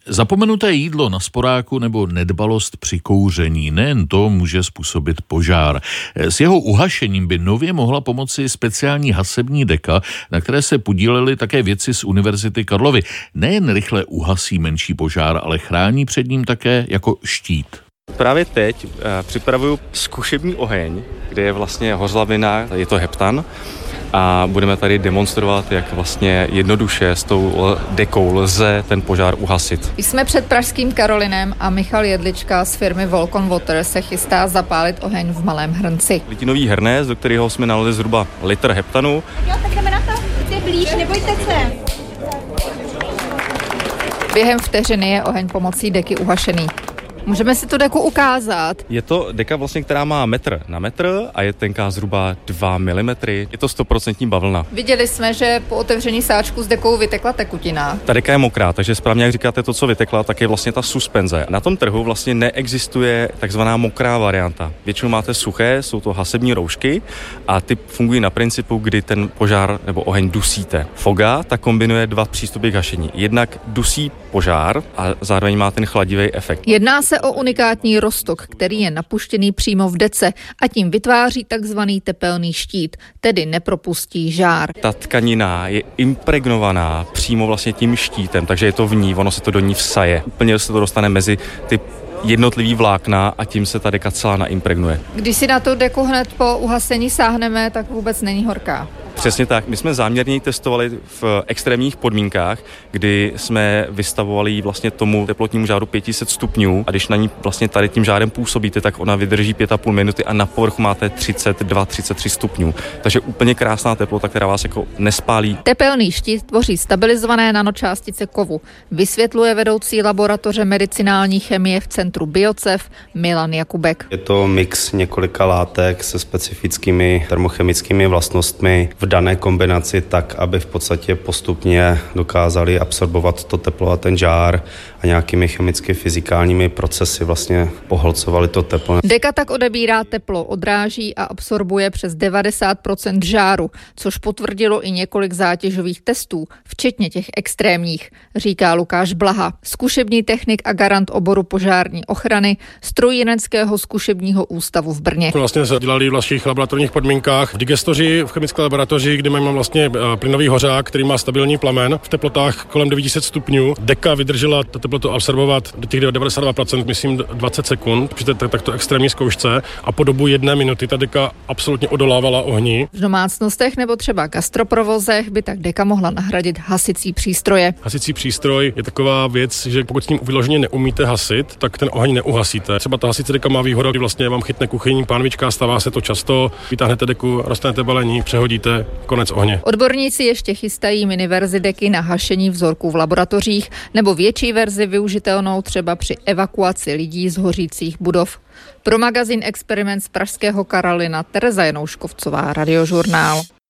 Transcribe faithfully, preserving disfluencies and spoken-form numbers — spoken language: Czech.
Zapomenuté jídlo na sporáku nebo nedbalost při kouření, nejen to může způsobit požár. S jeho uhašením by nově mohla pomoci speciální hasební deka, na které se podíleli také vědci z Univerzity Karlovy. Nejen rychle uhasí menší požár, ale chrání před ním také jako štít. Právě teď uh, připravuju zkušební oheň, kde je vlastně hořlavina, je to heptan. A budeme tady demonstrovat, jak vlastně jednoduše s tou dekou lze ten požár uhasit. Jsme před pražským Karolinem a Michal Jedlička z firmy Volcon Water se chystá zapálit oheň v malém hrnci. Litinový hrnec, do kterého jsme nalili zhruba litr heptanu. Jo, tak jdeme na to. Jste blíž, nebojte se. Během vteřiny je oheň pomocí deky uhašený. Můžeme si tu deku ukázat. Je to deka vlastně, která má metr na metr a je tenká zhruba dva milimetry. Je to stoprocentní bavlna. Viděli jsme, že po otevření sáčku s dekou vytekla tekutina. Ta deka je mokrá, takže správně jak říkáte, to, co vytekla, tak je vlastně ta suspenze. Na tom trhu vlastně neexistuje takzvaná mokrá varianta. Většinou máte suché, jsou to hasební roušky a ty fungují na principu, kdy ten požár nebo oheň dusíte. Foga ta kombinuje dva přístupy k hašení. Jednak dusí požár a zároveň má ten chladivý efekt. Jedná se o unikátní roztok, který je napuštěný přímo v dece a tím vytváří takzvaný tepelný štít, tedy nepropustí žár. Ta tkanina je impregnovaná přímo vlastně tím štítem, takže je to v ní, ono se to do ní vsaje. Úplně se to dostane mezi ty jednotlivý vlákna a tím se ta deka celá naimpregnuje. Když si na tu deku hned po uhasení sáhneme, tak vůbec není horká. Přesně tak. My jsme záměrně testovali v extrémních podmínkách, kdy jsme vystavovali vlastně tomu teplotnímu žáru pět set stupňů a když na ní vlastně tady tím žárem působíte, tak ona vydrží pět a půl minuty a na povrchu máte třicet dva třicet tři stupňů. Takže úplně krásná teplota, která vás jako nespálí. Tepelný štít tvoří stabilizované nanočástice kovu. Vysvětluje vedoucí laboratoře medicinální chemie v centru Biocev Milan Jakubek. Je to mix několika látek se specifickými termochemickými vlastnostmi v dané kombinaci tak, aby v podstatě postupně dokázali absorbovat to teplo a ten žár a nějakými chemicky fyzikálními procesy vlastně pohlcovali to teplo. Deka tak odebírá teplo, odráží a absorbuje přes devadesát procent žáru, což potvrdilo i několik zátěžových testů, včetně těch extrémních, říká Lukáš Blaha, zkušební technik a garant oboru požární ochrany Strojírenského zkušebního ústavu v Brně. Vlastně se dělali v našich laboratorních podmínkách v digestoři, v chemické laboratoři, kde mám vlastně plynový hořák, který má stabilní plamen v teplotách kolem devět set stupňů. Deka vydržela ta teplotu absorbovat do těch devadesát dva procent, myslím dvacet sekund, při takto extrémní zkoušce a po dobu jedné minuty ta deka absolutně odolávala ohni. V domácnostech nebo třeba gastroprovozech by tak deka mohla nahradit hasicí přístroje. Hasicí přístroj je taková věc, že pokud s ním vyloženě neumíte hasit, tak ten oheň neuhasíte. Třeba ta hasicí deka má výhodu, kdy vlastně vám chytne kuchyní pánvička, stává se to často, vytáhnete deku, roztanete balení, přehodíte, konec ohně. Odborníci ještě chystají mini verzi deky na hašení vzorků v laboratořích nebo větší verzi využitelnou třeba při evakuaci lidí z hořících budov. Pro magazín Experiment z pražského Karolina Tereza Janouškovcová, Radiožurnál.